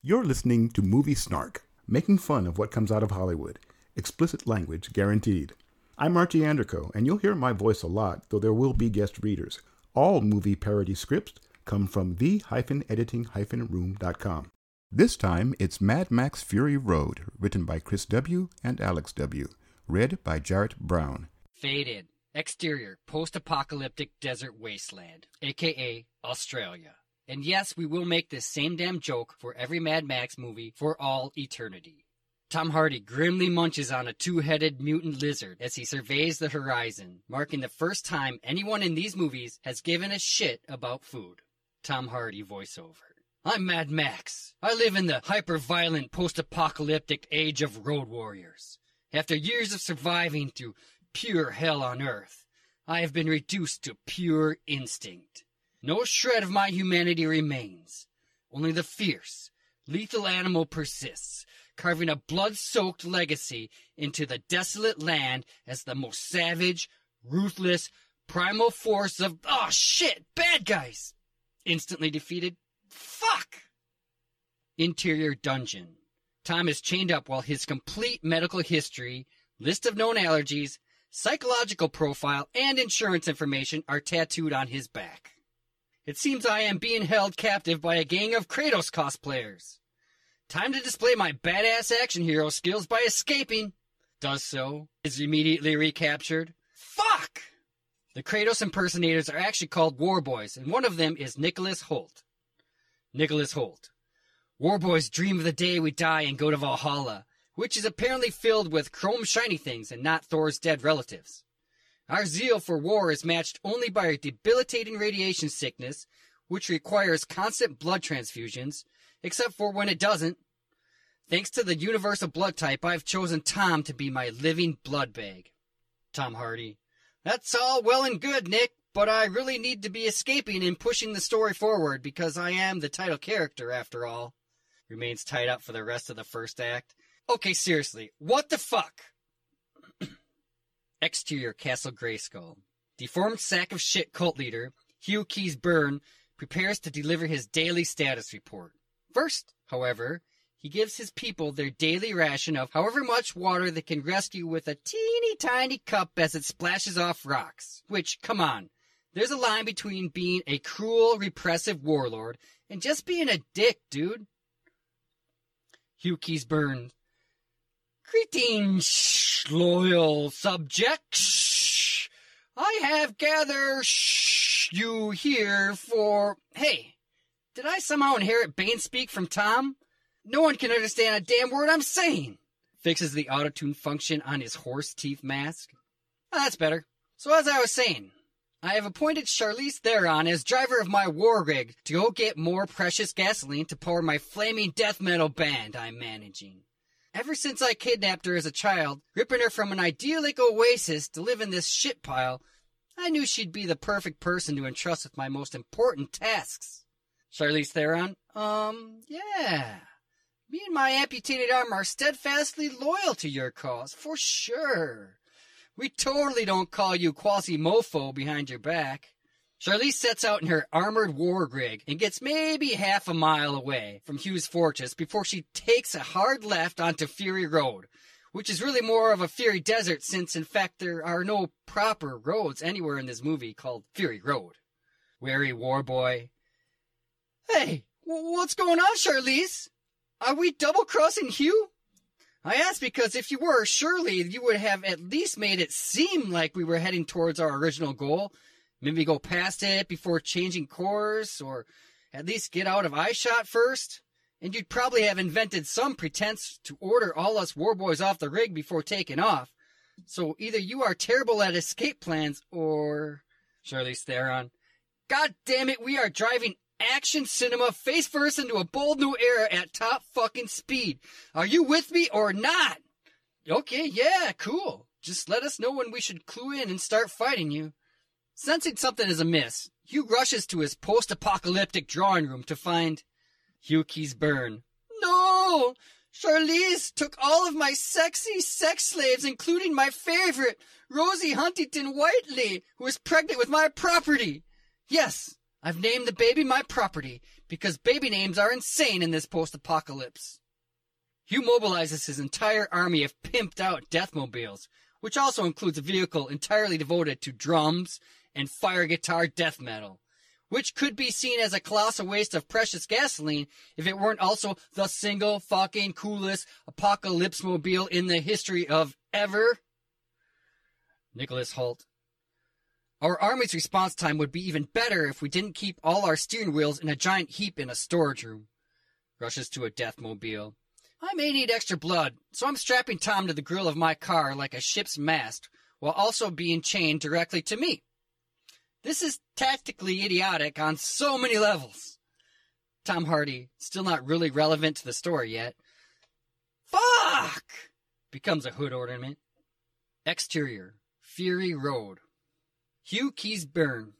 You're listening to Movie Snark, making fun of what comes out of Hollywood. Explicit language guaranteed. I'm Archie Anderco, and you'll hear my voice a lot, though there will be guest readers. All movie parody scripts come from the-editing-room.com. This time, it's Mad Max Fury Road, written by Chris W. and Alex W., read by Jarrett Brown. Faded. Exterior, post-apocalyptic desert wasteland, a.k.a. Australia. And yes, we will make this same damn joke for every Mad Max movie for all eternity. Tom Hardy grimly munches on a two-headed mutant lizard as he surveys the horizon, marking the first time anyone in these movies has given a shit about food. Tom Hardy voiceover. I'm Mad Max. I live in the hyper-violent post-apocalyptic age of road warriors. After years of surviving through pure hell on Earth, I have been reduced to pure instinct. No shred of my humanity remains. Only the fierce, lethal animal persists, carving a blood-soaked legacy into the desolate land as the most savage, ruthless, primal force of... Oh, shit! Bad guys! Instantly defeated. Fuck! Interior dungeon. Tom is chained up while his complete medical history, list of known allergies, psychological profile, and insurance information are tattooed on his back. It seems I am being held captive by a gang of Kratos cosplayers. Time to display my badass action hero skills by escaping. Does so. Is immediately recaptured. Fuck! The Kratos impersonators are actually called War Boys, and one of them is Nicholas Hoult. Nicholas Hoult. War Boys dream of the day we die and go to Valhalla, which is apparently filled with chrome shiny things and not Thor's dead relatives. Our zeal for war is matched only by our debilitating radiation sickness, which requires constant blood transfusions, except for when it doesn't. Thanks to the universal blood type, I've chosen Tom to be my living blood bag. Tom Hardy. That's all well and good, Nick, but I really need to be escaping and pushing the story forward because I am the title character after all. Remains tied up for the rest of the first act. Okay, seriously, what the fuck? Exterior Castle Grayskull. Deformed sack of shit cult leader, Hugh Keys Byrne, prepares to deliver his daily status report. First, however, he gives his people their daily ration of however much water they can rescue with a teeny tiny cup as it splashes off rocks. Which, come on, there's a line between being a cruel, repressive warlord and just being a dick, dude. Hugh Keys Byrne. Greetings, loyal subjects. I have gathered you here for... Hey, did I somehow inherit Bane speak from Tom? No one can understand a damn word I'm saying. Fixes the autotune function on his horse teeth mask. Oh, that's better. So as I was saying, I have appointed Charlize Theron as driver of my war rig to go get more precious gasoline to power my flaming death metal band I'm managing. Ever since I kidnapped her as a child, ripping her from an idyllic oasis to live in this shit pile, I knew she'd be the perfect person to entrust with my most important tasks. Charlize Theron, yeah. Me and my amputated arm are steadfastly loyal to your cause, for sure. We totally don't call you quasi-mofo behind your back. Charlize sets out in her armored war rig and gets maybe half a mile away from Hugh's fortress before she takes a hard left onto Fury Road, which is really more of a Fury Desert since, in fact, there are no proper roads anywhere in this movie called Fury Road. Wary war boy. Hey, what's going on, Charlize? Are we double-crossing Hugh? I ask because if you were, surely you would have at least made it seem like we were heading towards our original goal. Maybe go past it before changing course, or at least get out of eyeshot first. And you'd probably have invented some pretense to order all us war boys off the rig before taking off. So either you are terrible at escape plans, or... Charlize Theron. God damn it, we are driving action cinema face first into a bold new era at top fucking speed. Are you with me or not? Okay, yeah, cool. Just let us know when we should clue in and start fighting you. Sensing something is amiss, Hugh rushes to his post-apocalyptic drawing room to find Hugh Keys Byrne. No! Charlize took all of my sexy sex slaves, including my favorite, Rosie Huntington Whiteley, who is pregnant with my property. Yes, I've named the baby my property because baby names are insane in this post-apocalypse. Hugh mobilizes his entire army of pimped-out deathmobiles, which also includes a vehicle entirely devoted to drums and fire guitar death metal, which could be seen as a colossal waste of precious gasoline if it weren't also the single fucking coolest apocalypse mobile in the history of ever. Nicholas Hoult. Our army's response time would be even better if we didn't keep all our steering wheels in a giant heap in a storage room. Rushes to a deathmobile. I may need extra blood, so I'm strapping Tom to the grill of my car like a ship's mast, while also being chained directly to me. This is tactically idiotic on so many levels. Tom Hardy, still not really relevant to the story yet. Fuck! Becomes a hood ornament. Exterior, Fury Road. Hugh Keays-Byrne.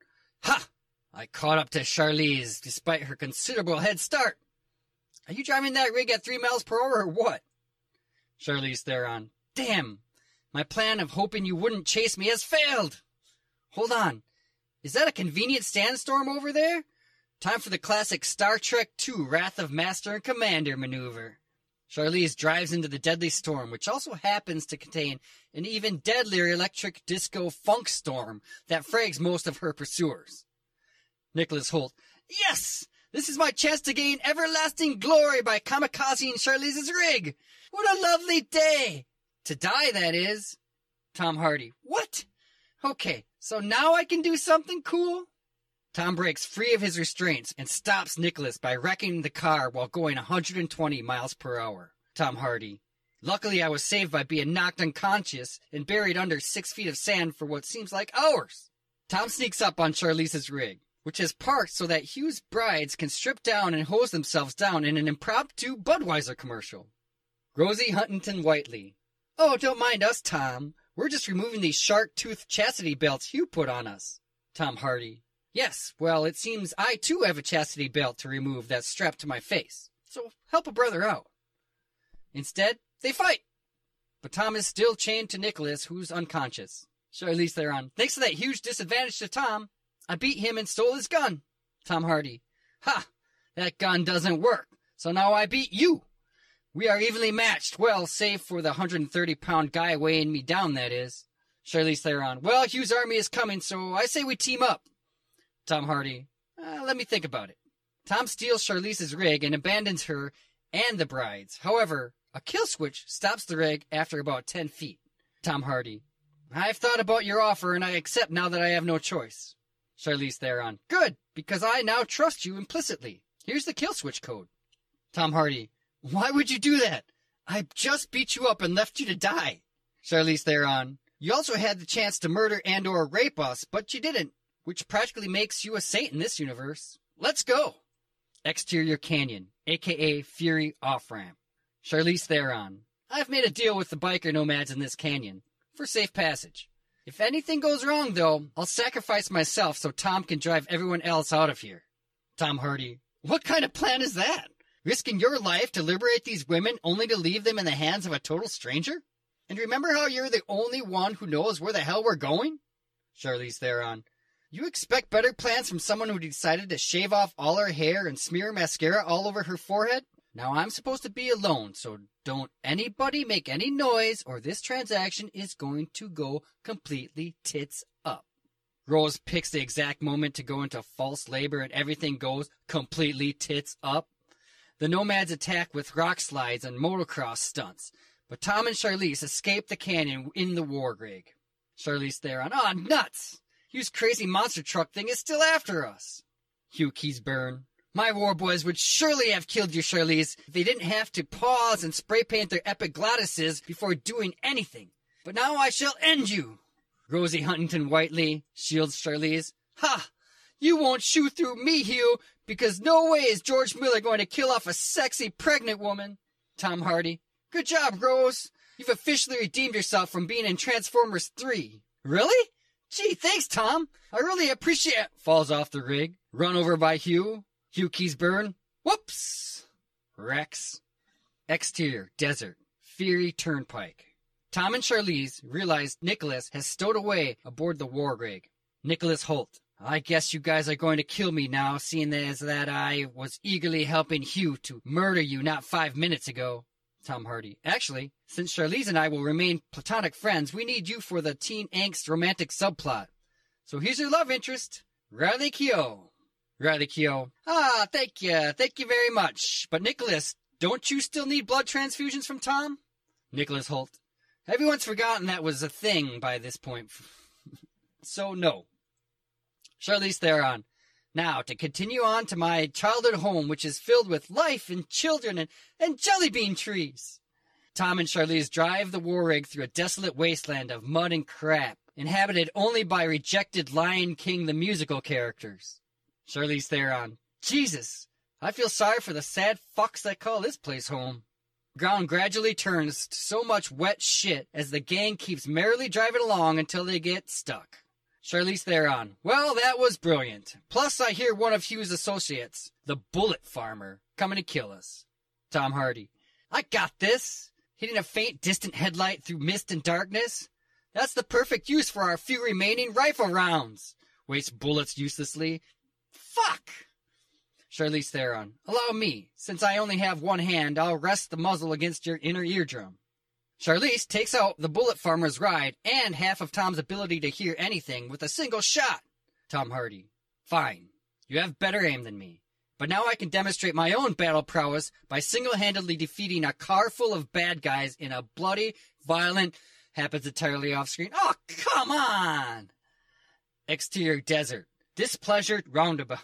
Ha! I caught up to Charlize despite her considerable head start. Are you driving that rig at 3 miles per hour or what? Charlize Theron. Damn! My plan of hoping you wouldn't chase me has failed! Hold on. Is that a convenient sandstorm over there? Time for the classic Star Trek II Wrath of Master and Commander maneuver. Charlize drives into the deadly storm, which also happens to contain an even deadlier electric disco funk storm that frags most of her pursuers. Nicholas Hoult. Yes! This is my chance to gain everlasting glory by kamikazing Charlize's rig! What a lovely day! To die, that is. Tom Hardy. What? Okay, so now I can do something cool? Tom breaks free of his restraints and stops Nicholas by wrecking the car while going 120 miles per hour. Tom Hardy. Luckily, I was saved by being knocked unconscious and buried under 6 feet of sand for what seems like hours. Tom sneaks up on Charlize's rig, which is parked so that Hugh's brides can strip down and hose themselves down in an impromptu Budweiser commercial. Rosie Huntington Whiteley. Oh, don't mind us, Tom. We're just removing these shark-toothed chastity belts Hugh put on us. Tom Hardy. Yes, well, it seems I too have a chastity belt to remove that's strapped to my face. So help a brother out. Instead, they fight. But Tom is still chained to Nicholas, who's unconscious. Charlize Theron. Thanks to that huge disadvantage to Tom, I beat him and stole his gun. Tom Hardy. Ha! That gun doesn't work, so now I beat you. We are evenly matched, well, save for the 130-pound guy weighing me down, that is. Charlize Theron. Well, Hugh's army is coming, so I say we team up. Tom Hardy. Let me think about it. Tom steals Charlize's rig and abandons her and the brides. However, a kill switch stops the rig after about 10 feet. Tom Hardy. I've thought about your offer, and I accept now that I have no choice. Charlize Theron. Good, because I now trust you implicitly. Here's the kill switch code. Tom Hardy. Why would you do that? I just beat you up and left you to die. Charlize Theron. You also had the chance to murder and or rape us, but you didn't, which practically makes you a saint in this universe. Let's go. Exterior Canyon, a.k.a. Fury Off-Ramp. Charlize Theron. I've made a deal with the biker nomads in this canyon, for safe passage. If anything goes wrong, though, I'll sacrifice myself so Tom can drive everyone else out of here. Tom Hardy. What kind of plan is that? Risking your life to liberate these women only to leave them in the hands of a total stranger? And remember how you're the only one who knows where the hell we're going? Charlize Theron. You expect better plans from someone who decided to shave off all her hair and smear mascara all over her forehead? Now I'm supposed to be alone, so don't anybody make any noise or this transaction is going to go completely tits up. Rose picks the exact moment to go into false labor and everything goes completely tits up. The nomads attack with rock slides and motocross stunts, but Tom and Charlize escape the canyon in the war rig. Charlize Theron. Aw, nuts! Hugh's crazy monster truck thing is still after us. Hugh Keays-Byrne. My war boys would surely have killed you, Charlize, if they didn't have to pause and spray paint their epiglottises before doing anything. But now I shall end you. Rosie Huntington Whiteley shields Charlize. Ha! You won't shoot through me, Hugh, because no way is George Miller going to kill off a sexy pregnant woman. Tom Hardy. Good job, Rose. You've officially redeemed yourself from being in Transformers 3. Really? Gee, thanks, Tom. I really appreciate it. Falls off the rig. Run over by Hugh. Hugh Keays-Byrne. Whoops. Rex. Exterior, desert. Fury Turnpike. Tom and Charlize realize Nicholas has stowed away aboard the war rig. Nicholas Hoult. I guess you guys are going to kill me now, seeing as that I was eagerly helping Hugh to murder you not 5 minutes ago. Tom Hardy. Actually, since Charlize and I will remain platonic friends, we need you for the teen angst romantic subplot. So here's your love interest, Riley Keough. Riley Keough. Thank you very much. But Nicholas, don't you still need blood transfusions from Tom? Nicholas Hoult. Everyone's forgotten that was a thing by this point. So no. Charlize Theron. Now, to continue on to my childhood home, which is filled with life and children and jelly bean trees. Tom and Charlize drive the war rig through a desolate wasteland of mud and crap, inhabited only by rejected Lion King the musical characters. Charlize Theron. Jesus, I feel sorry for the sad fucks that call this place home. Ground gradually turns to so much wet shit as the gang keeps merrily driving along until they get stuck. Charlize Theron. Well, that was brilliant. Plus, I hear one of Hugh's associates, the Bullet Farmer, coming to kill us. Tom Hardy. I got this. Hitting a faint, distant headlight through mist and darkness. That's the perfect use for our few remaining rifle rounds. Waste bullets uselessly. Fuck! Charlize Theron. Allow me. Since I only have one hand, I'll rest the muzzle against your inner eardrum. Charlize takes out the Bullet Farmer's ride and half of Tom's ability to hear anything with a single shot. Tom Hardy. Fine. You have better aim than me. But now I can demonstrate my own battle prowess by single-handedly defeating a car full of bad guys in a bloody, violent, happens entirely off screen. Oh, come on! Exterior desert. Displeasured roundabout.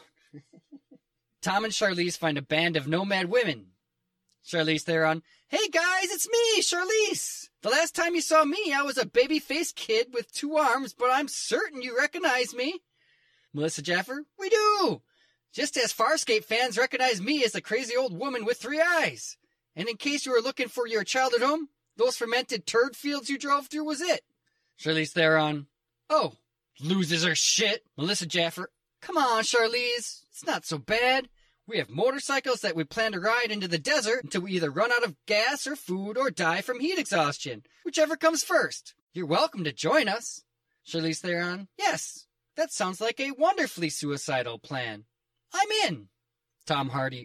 Tom and Charlize find a band of nomad women. Charlize Theron. Hey guys, it's me, Charlize. The last time you saw me, I was a baby-faced kid with 2 arms, but I'm certain you recognize me. Melissa Jaffer. We do. Just as Farscape fans recognize me as the crazy old woman with 3 eyes. And in case you were looking for your childhood home, those fermented turd fields you drove through was it. Charlize Theron. Oh, loses her shit. Melissa Jaffer. Come on, Charlize. It's not so bad. We have motorcycles that we plan to ride into the desert until we either run out of gas or food or die from heat exhaustion. Whichever comes first. You're welcome to join us. Charlize Theron. Yes, that sounds like a wonderfully suicidal plan. I'm in. Tom Hardy.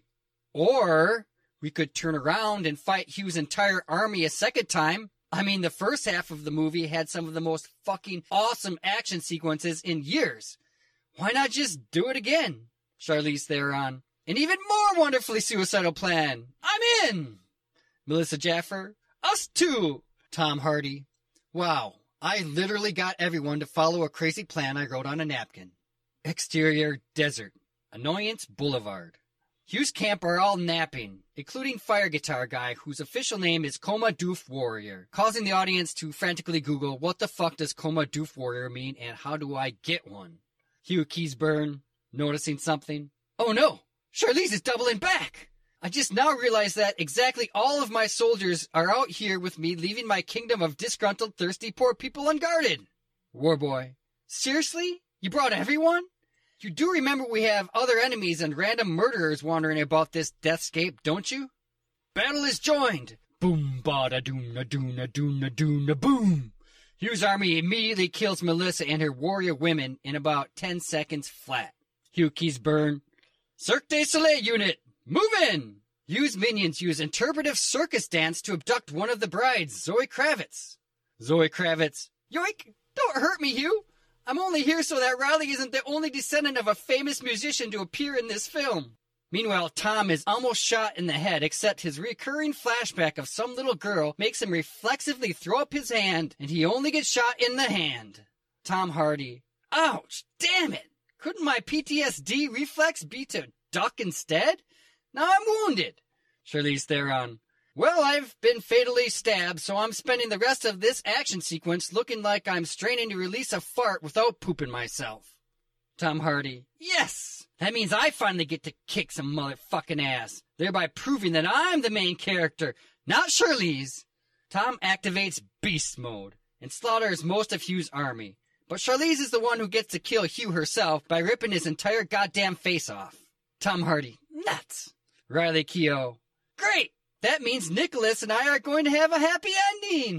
Or we could turn around and fight Hugh's entire army a second time. I mean, the first half of the movie had some of the most fucking awesome action sequences in years. Why not just do it again? Charlize Theron. An even more wonderfully suicidal plan. I'm in. Melissa Jaffer. Us too. Tom Hardy. Wow, I literally got everyone to follow a crazy plan I wrote on a napkin. Exterior desert. Annoyance Boulevard. Hugh's camp are all napping, including Fire Guitar Guy, whose official name is Coma Doof Warrior, causing the audience to frantically Google what the fuck does Coma Doof Warrior mean and how do I get one? Hugh Keays-Byrne, noticing something. Oh no! Charlize is doubling back! I just now realized that exactly all of my soldiers are out here with me, leaving my kingdom of disgruntled, thirsty, poor people unguarded. Warboy. Seriously? You brought everyone? You do remember we have other enemies and random murderers wandering about this deathscape, don't you? Battle is joined! Boom, ba-da-doom-na-doom-na-doom-na-doom-na boom! Hugh's army immediately kills Melissa and her warrior women in about 10 seconds flat. Hugh Keays-Byrne. Cirque du Soleil unit, move in! Hugh's minions use interpretive circus dance to abduct one of the brides, Zoe Kravitz. Zoe Kravitz. Yoink! Don't hurt me, Hugh! I'm only here so that Riley isn't the only descendant of a famous musician to appear in this film. Meanwhile, Tom is almost shot in the head, except his recurring flashback of some little girl makes him reflexively throw up his hand, and he only gets shot in the hand. Tom Hardy. Ouch! Damn it! Couldn't my PTSD reflex be to duck instead? Now I'm wounded. Charlize Theron. Well, I've been fatally stabbed, so I'm spending the rest of this action sequence looking like I'm straining to release a fart without pooping myself. Tom Hardy. Yes! That means I finally get to kick some motherfucking ass, thereby proving that I'm the main character, not Charlize. Tom activates beast mode and slaughters most of Hugh's army. But Charlize is the one who gets to kill Hugh herself by ripping his entire goddamn face off. Tom Hardy. Nuts. Riley Keough. Great! That means Nicholas and I are going to have a happy ending.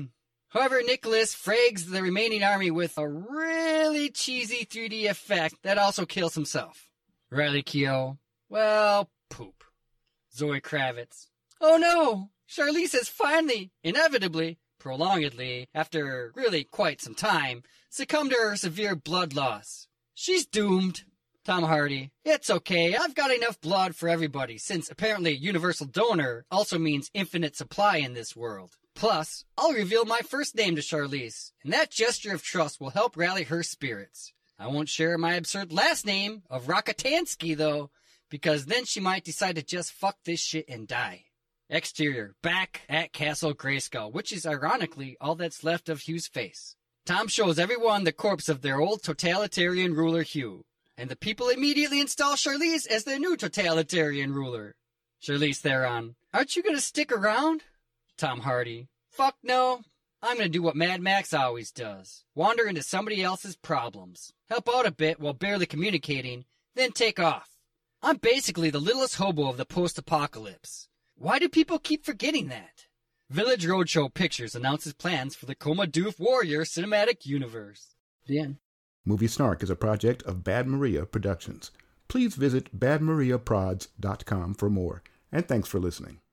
However, Nicholas frags the remaining army with a really cheesy 3D effect that also kills himself. Riley Keough, well, poop. Zoe Kravitz, oh no! Charlize has finally, inevitably, prolongedly, after really quite some time, succumbed to her severe blood loss. She's doomed. Tom Hardy, it's okay, I've got enough blood for everybody, since apparently universal donor also means infinite supply in this world. Plus, I'll reveal my first name to Charlize, and that gesture of trust will help rally her spirits. I won't share my absurd last name of Rockatansky, though, because then she might decide to just fuck this shit and die. Exterior, back at Castle Grayskull, which is ironically all that's left of Hugh's face. Tom shows everyone the corpse of their old totalitarian ruler Hugh, and the people immediately install Charlize as their new totalitarian ruler. Charlize Theron, aren't you gonna stick around? Tom Hardy, fuck no. I'm gonna do what Mad Max always does. Wander into somebody else's problems. Help out a bit while barely communicating, then take off. I'm basically the littlest hobo of the post-apocalypse. Why do people keep forgetting that? Village Roadshow Pictures announces plans for the Coma Doof Warrior cinematic universe. The end. Movie Snark is a project of Bad Maria Productions. Please visit badmariaprods.com for more, and thanks for listening.